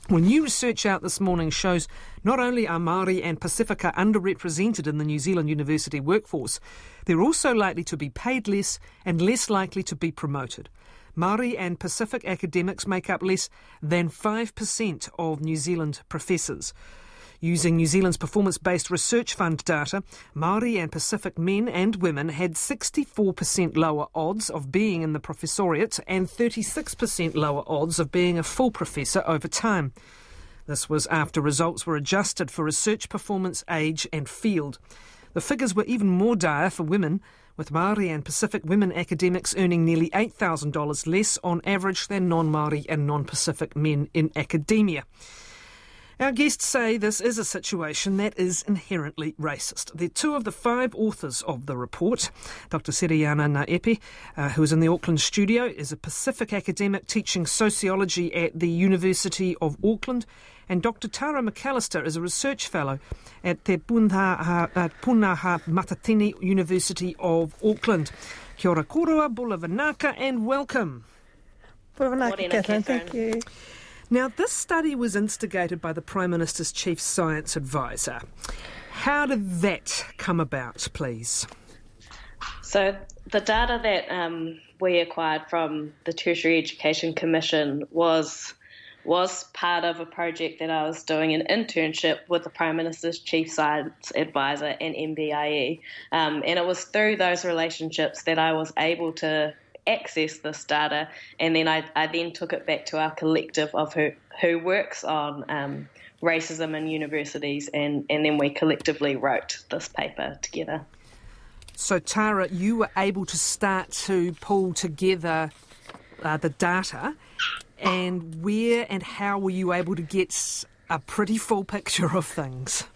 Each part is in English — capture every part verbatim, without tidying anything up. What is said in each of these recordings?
Well, new research out this morning shows not only are Māori and Pasifika underrepresented in the New Zealand university workforce, they're also likely to be paid less and less likely to be promoted. Māori and Pacific academics make up less than five percent of New Zealand professors. Using New Zealand's performance-based research fund data, Māori and Pacific men and women had sixty-four percent lower odds of being in the professoriate and thirty-six percent lower odds of being a full professor over time. This was after results were adjusted for research performance, age and field. The figures were even more dire for women, with Māori and Pacific women academics earning nearly eight thousand dollars less on average than non-Māori and non-Pacific men in academia. Our guests say this is a situation that is inherently racist. They're two of the five authors of the report. Doctor Seriana Naepe, uh, who is in the Auckland studio, is a Pacific academic teaching sociology at the University of Auckland, and Doctor Tara McAllister is a research fellow at Te Punaha, uh, Punaha Matatini University of Auckland. Kia ora korua, bula vanaka, and welcome. Bula vanaka, Catherine, thank you. Now, this study was instigated by the Prime Minister's Chief Science Advisor. How did that come about, please? So the data that um, we acquired from the Tertiary Education Commission was was part of a project that I was doing, an internship with the Prime Minister's Chief Science Advisor and M B I E. Um, and it was through those relationships that I was able to access this data, and then I, I then took it back to our collective of who, who works on um, racism in universities, and, and then we collectively wrote this paper together. So Tara, you were able to start to pull together uh, the data, and where and how were you able to get a pretty full picture of things?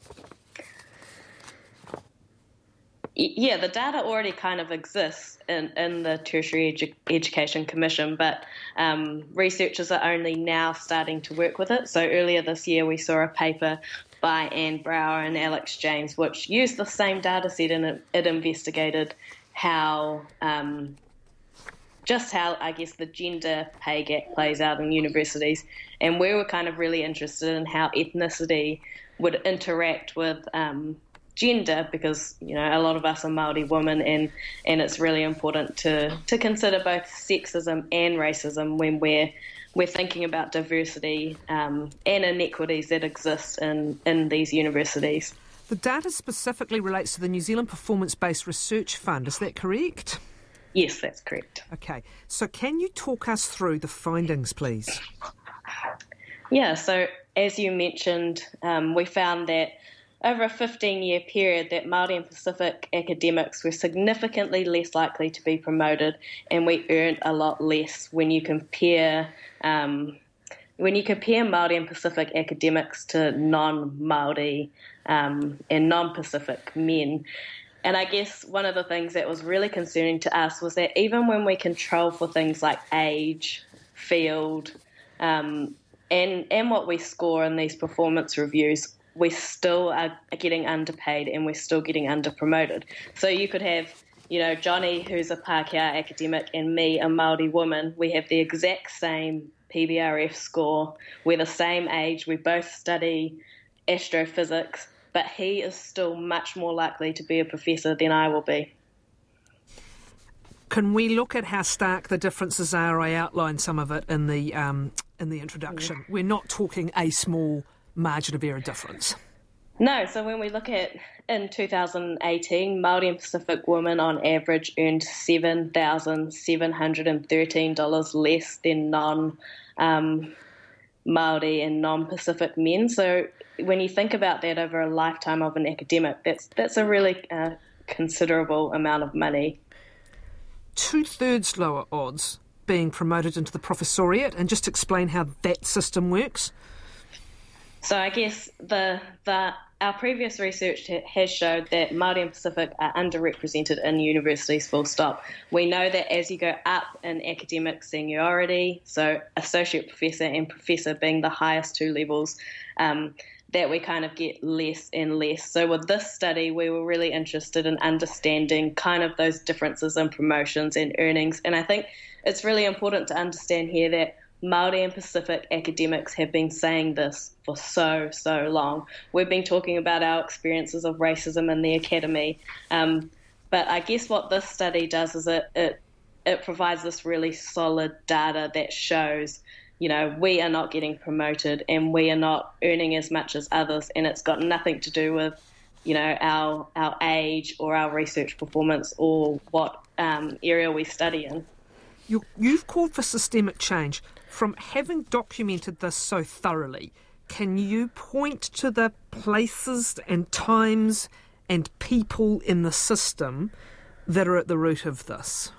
Yeah, the data already kind of exists in, in the Tertiary Edu- Education Commission, but um, researchers are only now starting to work with it. So earlier this year we saw a paper by Anne Brower and Alex James which used the same data set, and it, it investigated how, um, just how, I guess, the gender pay gap plays out in universities. And we were kind of really interested in how ethnicity would interact with um gender, because, you know, a lot of us are Māori women, and, and it's really important to, to consider both sexism and racism when we're we're thinking about diversity um, and inequities that exist in, in these universities. The data specifically relates to the New Zealand Performance-Based Research Fund, is that correct? Yes, that's correct. Okay, so can you talk us through the findings, please? Yeah, so as you mentioned, um, we found that over a fifteen-year period that Māori and Pacific academics were significantly less likely to be promoted, and we earned a lot less when you compare um, when you compare Māori and Pacific academics to non-Māori um, and non-Pacific men. And I guess one of the things that was really concerning to us was that even when we control for things like age, field, um, and and what we score in these performance reviews, we still are getting underpaid and we're still getting under-promoted. So you could have, you know, Johnny, who's a Pākehā academic, and me, a Māori woman. We have the exact same P B R F score. We're the same age. We both study astrophysics, but he is still much more likely to be a professor than I will be. Can we look at how stark the differences are? I outlined some of it in the um, in the introduction. Yeah. We're not talking a small margin of error difference. No, so when we look at in two thousand eighteen, Māori and Pacific women on average earned seven thousand seven hundred thirteen dollars less than non um, Māori and non-Pacific men. So when you think about that over a lifetime of an academic, that's that's a really uh, considerable amount of money. Two-thirds lower odds being promoted into the professoriate, and just explain how that system works. So I guess the the our previous research has showed that Māori and Pacific are underrepresented in universities, full stop. We know that as you go up in academic seniority, so associate professor and professor being the highest two levels, um, that we kind of get less and less. So with this study, we were really interested in understanding kind of those differences in promotions and earnings. And I think it's really important to understand here that Māori and Pacific academics have been saying this for so, so long. We've been talking about our experiences of racism in the academy. Um, but I guess what this study does is it, it, it provides this really solid data that shows, you know, we are not getting promoted and we are not earning as much as others, and it's got nothing to do with, you know, our, our age or our research performance or what um, area we study in. You, you've called for systemic change. From having documented this so thoroughly, can you point to the places and times and people in the system that are at the root of this?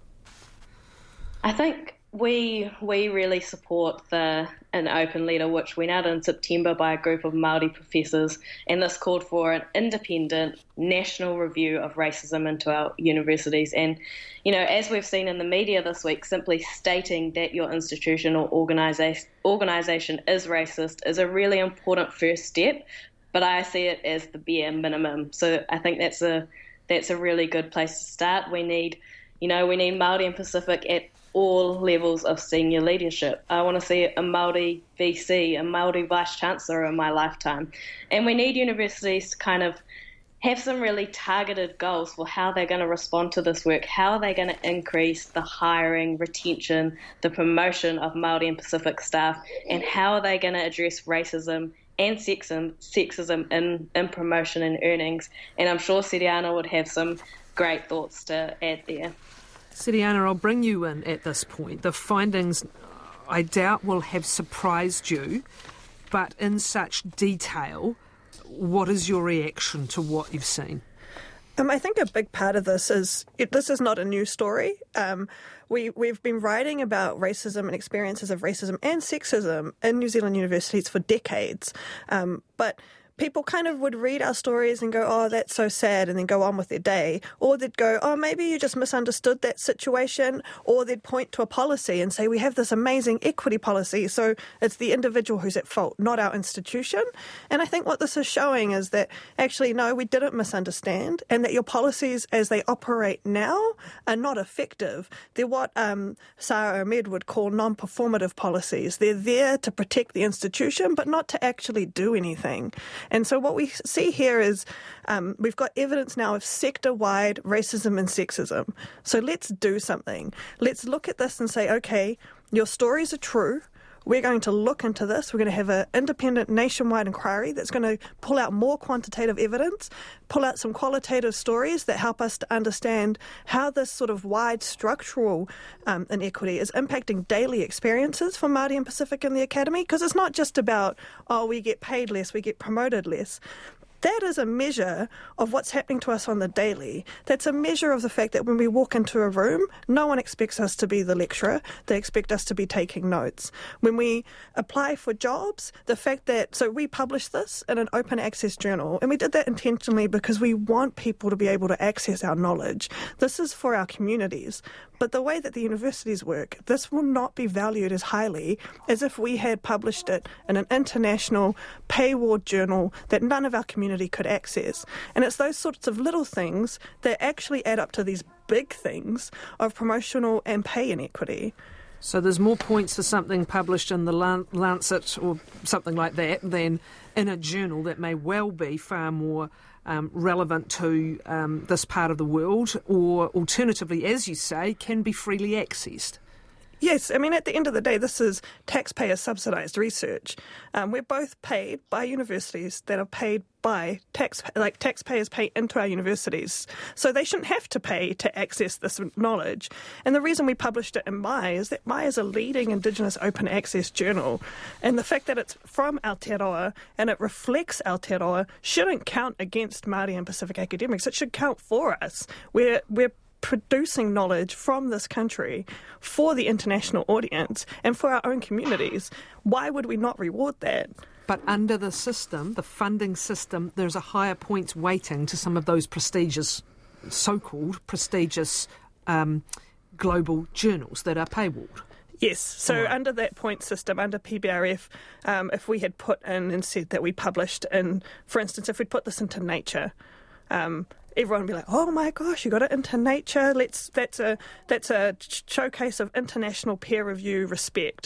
I think we we really support the an open letter which went out in September by a group of Māori professors, and this called for an independent national review of racism into our universities. And, you know, as we've seen in the media this week, simply stating that your institution or organisa- organisation is racist is a really important first step, but I see it as the bare minimum. So I think that's a that's a really good place to start. We need, you know, we need Māori and Pacific at all levels of senior leadership. I want to see a Māori V C, a Māori Vice-Chancellor in my lifetime. And we need universities to kind of have some really targeted goals for how they're going to respond to this work, how are they going to increase the hiring, retention, the promotion of Māori and Pacific staff, and how are they going to address racism and sexism, sexism in, in promotion and earnings. And I'm sure Siriana would have some great thoughts to add there. Siriana, I'll bring you in at this point. The findings, I doubt, will have surprised you, but in such detail, what is your reaction to what you've seen? Um, I think a big part of this is, it, this is not a new story. Um, we, we've been writing about racism and experiences of racism and sexism in New Zealand universities for decades. Um, but people kind of would read our stories and go, oh, that's so sad, and then go on with their day. Or they'd go, oh, maybe you just misunderstood that situation. Or they'd point to a policy and say, we have this amazing equity policy, so it's the individual who's at fault, not our institution. And I think what this is showing is that actually, no, we didn't misunderstand, and that your policies as they operate now are not effective. They're what um, Sara Ahmed would call non-performative policies. They're there to protect the institution, but not to actually do anything. And so what we see here is um, we've got evidence now of sector-wide racism and sexism. So let's do something. Let's look at this and say, okay, your stories are true. We're going to look into this. We're going to have an independent nationwide inquiry that's going to pull out more quantitative evidence, pull out some qualitative stories that help us to understand how this sort of wide structural um, inequity is impacting daily experiences for Māori and Pacific in the academy. Because it's not just about, oh, we get paid less, we get promoted less. That is a measure of what's happening to us on the daily. That's a measure of the fact that when we walk into a room, no one expects us to be the lecturer. They expect us to be taking notes. When we apply for jobs, the fact that, so we published this in an open access journal, and we did that intentionally because we want people to be able to access our knowledge. This is for our communities. But the way that the universities work, this will not be valued as highly as if we had published it in an international paywall journal that none of our community could access. And it's those sorts of little things that actually add up to these big things of promotional and pay inequity. So there's more points for something published in the Lancet or something like that than in a journal that may well be far more um, relevant to um, this part of the world, or alternatively, as you say, can be freely accessed. Yes, I mean, at the end of the day, this is taxpayer-subsidised research. Um, we're both paid by universities that are paid by tax, like taxpayers pay into our universities. So they shouldn't have to pay to access this knowledge. And the reason we published it in Mai is that Mai is a leading Indigenous open access journal. And the fact that it's from Aotearoa and it reflects Aotearoa shouldn't count against Māori and Pacific academics. It should count for us. We're, we're producing knowledge from this country for the international audience and for our own communities. Why would we not reward that? But under the system, the funding system, there's a higher points weighting to some of those prestigious, so-called prestigious um, global journals that are paywalled. Yes, so right. Under that point system, under P B R F, um, if we had put in and said that we published in, for instance, if we'd put this into Nature, um, everyone would be like, oh my gosh, you got it into Nature. Let's that's a that's a showcase of international peer review respect.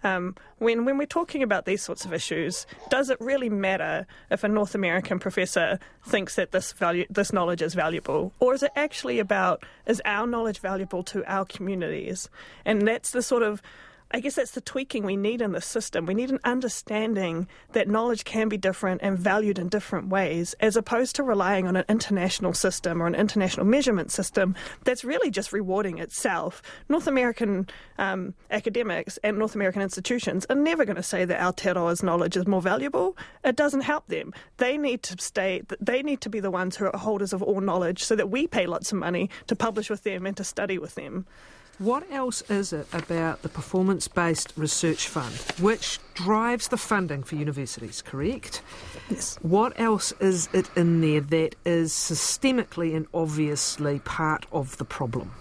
Um, when, when we're talking about these sorts of issues, does it really matter if a North American professor thinks that this value, this knowledge is valuable? Or is it actually about, is our knowledge valuable to our communities? And that's the sort of, I guess that's the tweaking we need in the system. We need an understanding that knowledge can be different and valued in different ways, as opposed to relying on an international system or an international measurement system that's really just rewarding itself. North American um, academics and North American institutions are never going to say that Aotearoa's knowledge is more valuable. It doesn't help them. They need to stay, they need to be the ones who are holders of all knowledge so that we pay lots of money to publish with them and to study with them. What else is it about the Performance-Based Research Fund, which drives the funding for universities, correct? Yes. What else is it in there that is systemically and obviously part of the problem?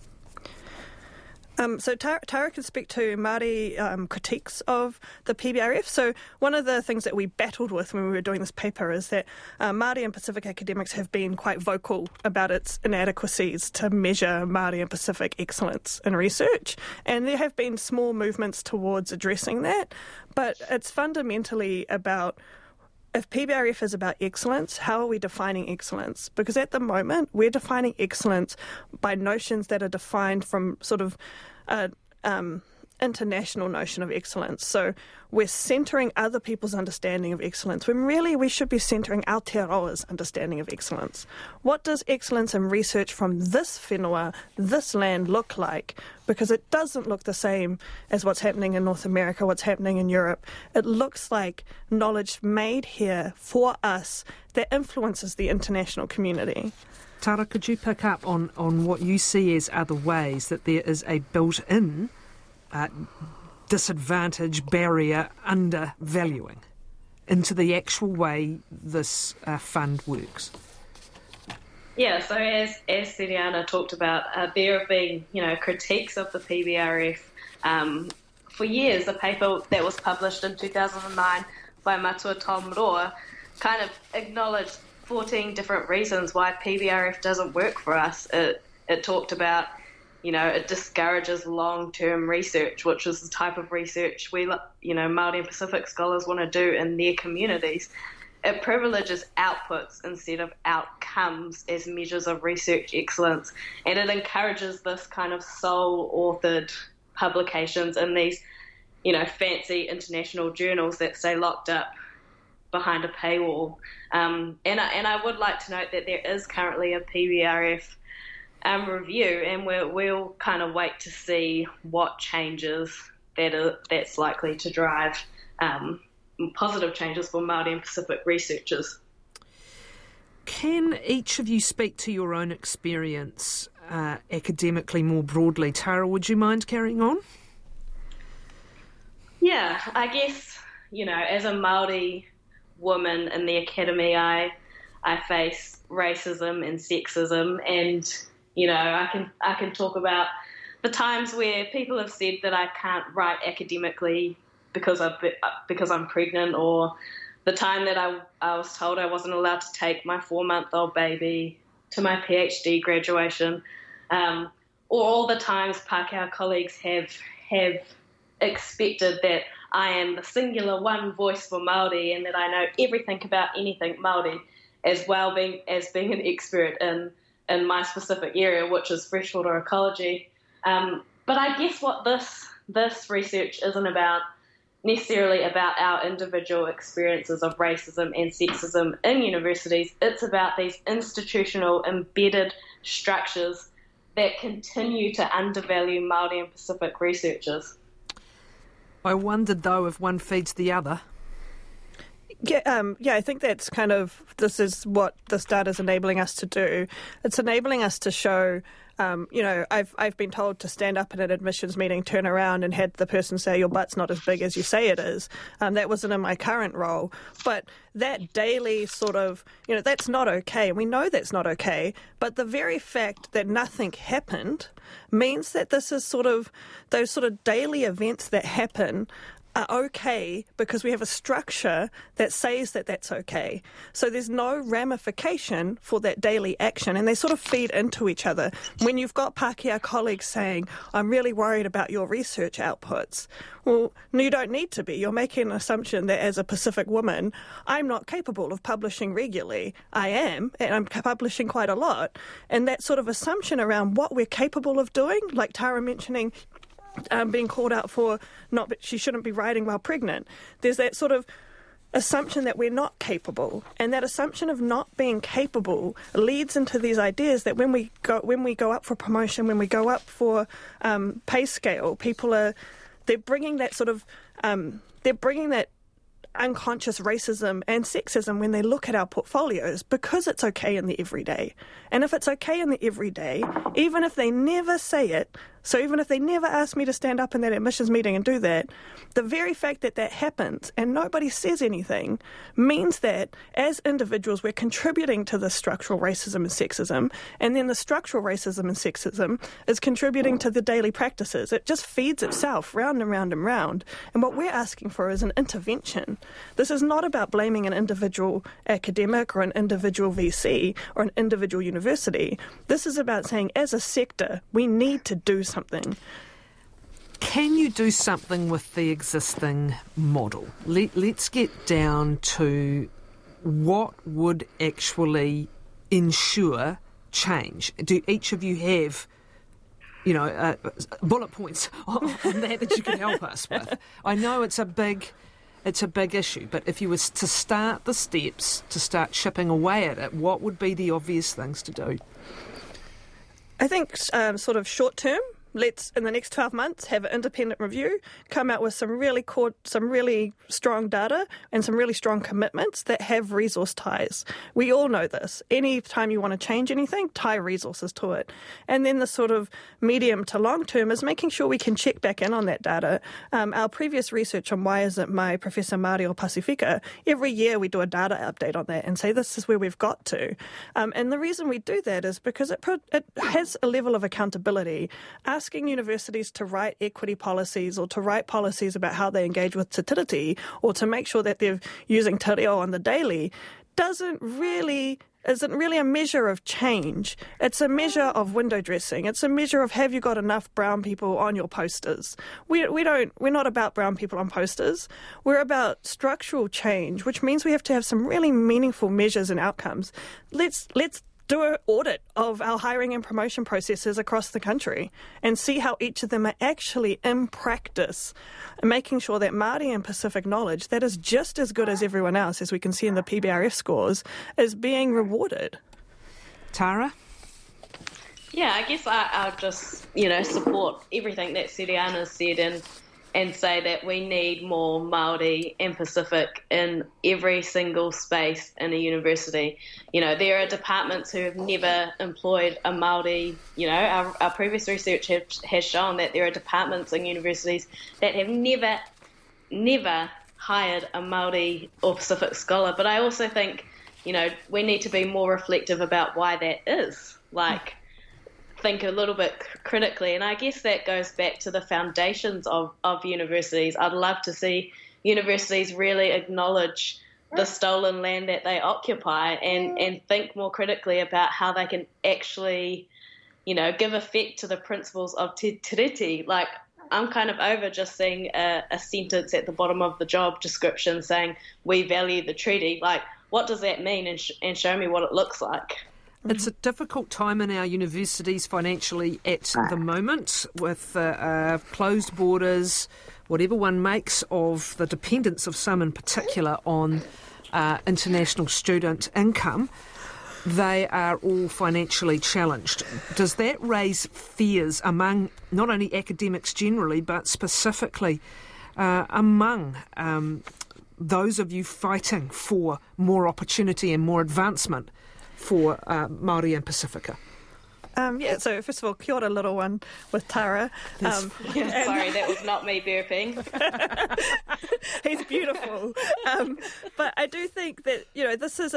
Um, so Tara, Tara could speak to Māori um, critiques of the P B R F. So one of the things that we battled with when we were doing this paper is that uh, Māori and Pacific academics have been quite vocal about its inadequacies to measure Māori and Pacific excellence in research. And there have been small movements towards addressing that, but it's fundamentally about, if P B R F is about excellence, how are we defining excellence? Because at the moment, we're defining excellence by notions that are defined from sort of a um, international notion of excellence. So we're centering other people's understanding of excellence, when really we should be centering Aotearoa's understanding of excellence. What does excellence in research from this whenua, this land, look like? Because it doesn't look the same as what's happening in North America, what's happening in Europe. It looks like knowledge made here for us that influences the international community. Tara, could you pick up on, on what you see as other ways that there is a built-in uh, disadvantage, barrier, undervaluing into the actual way this uh, fund works? Yeah, so as as Siriana talked about, uh, there have been, you know, critiques of the P B R F um, for years. A paper that was published in two thousand nine by Matua Tom Roa kind of acknowledged fourteen different reasons why P B R F doesn't work for us. It it talked about, you know, it discourages long-term research, which is the type of research we, you know, Māori and Pacific scholars want to do in their communities. It privileges outputs instead of outcomes as measures of research excellence, and it encourages this kind of sole-authored publications in these, you know, fancy international journals that stay locked up behind a paywall. Um, and, I, and I would like to note that there is currently a P B R F um, review, and we'll, we'll kind of wait to see what changes that are, that's likely to drive um, positive changes for Māori and Pacific researchers. Can each of you speak to your own experience uh, academically more broadly? Tara, would you mind carrying on? Yeah, I guess, you know, as a Māori woman in the academy, I I face racism and sexism, and, you know, I can I can talk about the times where people have said that I can't write academically because I've because I'm pregnant, or the time that I I was told I wasn't allowed to take my four-month-old baby to my PhD graduation, um, or all the times Pākehā colleagues have have expected that I am the singular one voice for Māori and that I know everything about anything Māori, as well being as being an expert in in my specific area, which is freshwater ecology. Um, but I guess what this this research isn't about necessarily about our individual experiences of racism and sexism in universities. It's about these institutional embedded structures that continue to undervalue Māori and Pacific researchers. I wondered, though, if one feeds the other. Yeah, um, yeah, I think that's kind of, this is what this data is enabling us to do. It's enabling us to show, um, you know, I've I've been told to stand up at an admissions meeting, turn around and had the person say, your butt's not as big as you say it is. Um, that wasn't in my current role. But that daily sort of, you know, that's not okay. And we know that's not okay. But the very fact that nothing happened means that this is sort of, those sort of daily events that happen are okay because we have a structure that says that that's okay. So there's no ramification for that daily action, and they sort of feed into each other. When you've got Pākehā colleagues saying, I'm really worried about your research outputs, well, no, you don't need to be. You're making an assumption that as a Pacific woman, I'm not capable of publishing regularly. I am, and I'm publishing quite a lot. And that sort of assumption around what we're capable of doing, like Tara mentioning, Um, being called out for not, she shouldn't be writing while pregnant. There's that sort of assumption that we're not capable, and that assumption of not being capable leads into these ideas that when we go when we go up for promotion, when we go up for um, pay scale, people are they're bringing that sort of um, they're bringing that unconscious racism and sexism when they look at our portfolios, because it's okay in the everyday. And if it's okay in the everyday, even if they never say it, so even if they never ask me to stand up in that admissions meeting and do that, the very fact that that happens and nobody says anything means that as individuals we're contributing to the structural racism and sexism, and then the structural racism and sexism is contributing to the daily practices. It just feeds itself round and round and round. And what we're asking for is an intervention. This is not about blaming an individual academic or an individual V C or an individual university. This is about saying, as a sector, we need to do something. Can you do something with the existing model? Let, let's get down to what would actually ensure change. Do each of you have, you know, uh, bullet points on that that you can help us with? I know it's a big... It's a big issue, but if you were to start the steps to start chipping away at it, what would be the obvious things to do? I think um, sort of short term, let's in the next twelve months have an independent review, come out with some really core, some really strong data and some really strong commitments that have resource ties. We all know this. Any time you want to change anything, tie resources to it. And then the sort of medium to long term is making sure we can check back in on that data. Um, our previous research on Why Isn't My Professor Māori or Pasifika, every year we do a data update on that and say this is where we've got to. Um, and the reason we do that is because it, pro- it has a level of accountability. Us Asking universities to write equity policies or to write policies about how they engage with Te Tiriti or to make sure that they're using te reo on the daily doesn't really isn't really a measure of change. It's a measure of window dressing. It's a measure of have you got enough brown people on your posters. We we don't we're not about brown people on posters. We're about structural change, which means we have to have some really meaningful measures and outcomes. Let's let's do an audit of our hiring and promotion processes across the country and see how each of them are actually in practice, making sure that Māori and Pacific knowledge that is just as good as everyone else, as we can see in the P B R F scores, is being rewarded. Tara? Yeah, I guess I, I'll just, you know, support everything that Siriana said and and say that we need more Māori and Pacific in every single space in a university. You know, there are departments who have never employed a Māori. You know, our, our previous research have, has shown that there are departments in universities that have never, never hired a Māori or Pacific scholar. But I also think, you know, we need to be more reflective about why that is. Like, think a little bit critically, and I guess that goes back to the foundations of, of universities. I'd love to see universities really acknowledge the stolen land that they occupy and, and think more critically about how they can actually, you know, give effect to the principles of Te Tiriti. Like, I'm kind of over just seeing a, a sentence at the bottom of the job description saying, we value the treaty. Like, what does that mean? And, sh- and show me what it looks like. It's a difficult time in our universities financially at the moment with uh, uh, closed borders, whatever one makes of the dependence of some in particular on uh, international student income. They are all financially challenged. Does that raise fears among not only academics generally, but specifically uh, among um, those of you fighting for more opportunity and more advancement for uh, Māori and Pasifika? Um, yeah, so first of all, kia ora, little one, with Tara. Um, yeah, sorry, that was not me burping. He's beautiful. Um, but I do think that, you know, this is a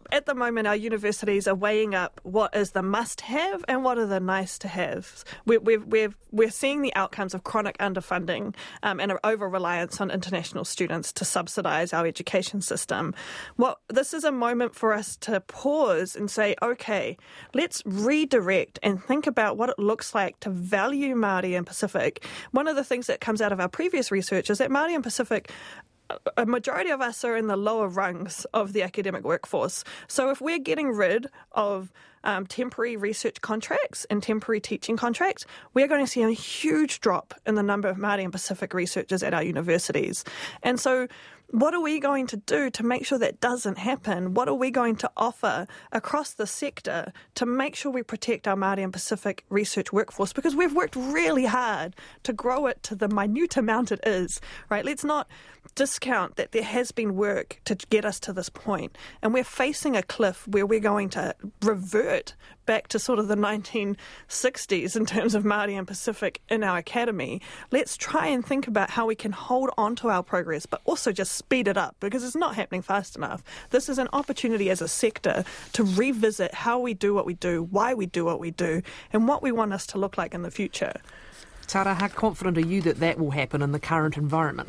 at the moment, our universities are weighing up what is the must-have and what are the nice-to-haves. We're, we're, we're, we're seeing the outcomes of chronic underfunding um, and an over-reliance on international students to subsidise our education system. What this is a moment for us to pause and say, okay, let's redirect and think about what it looks like to value Māori and Pacific. One of the things that comes out of our previous research is that Māori and Pacific, a majority of us are in the lower rungs of the academic workforce. So if we're getting rid of um, temporary research contracts and temporary teaching contracts, we're going to see a huge drop in the number of Māori and Pacific researchers at our universities. And so what are we going to do to make sure that doesn't happen? What are we going to offer across the sector to make sure we protect our Māori and Pacific research workforce? Because we've worked really hard to grow it to the minute amount it is, right? Let's not discount that there has been work to get us to this point. And we're facing a cliff where we're going to revert back to sort of the nineteen sixties in terms of Māori and Pacific in our academy. Let's try and think about how we can hold on to our progress, but also just speed it up, because it's not happening fast enough. This is an opportunity as a sector to revisit how we do what we do, why we do what we do, and what we want us to look like in the future. Tara, how confident are you that that will happen in the current environment?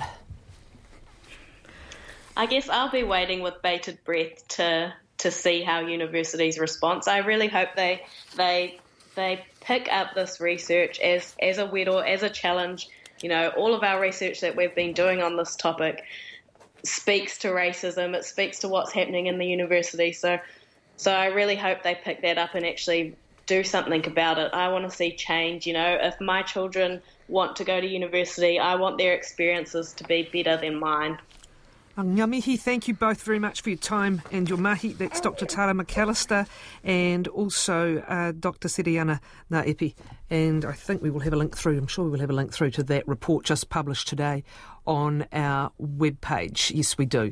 I guess I'll be waiting with bated breath to to see how universities respond. I really hope they they they pick up this research as as a weddle, as a challenge. You know, all of our research that we've been doing on this topic speaks to racism. It speaks to what's happening in the university. So, so I really hope they pick that up and actually do something about it. I want to see change. You know, if my children want to go to university, I want their experiences to be better than mine. Ngā mihi, thank you both very much for your time and your mahi. That's Doctor Tara McAllister and also uh, Doctor Siriana Naepi. And I think we will have a link through, I'm sure we will have a link through to that report just published today on our webpage. Yes, we do.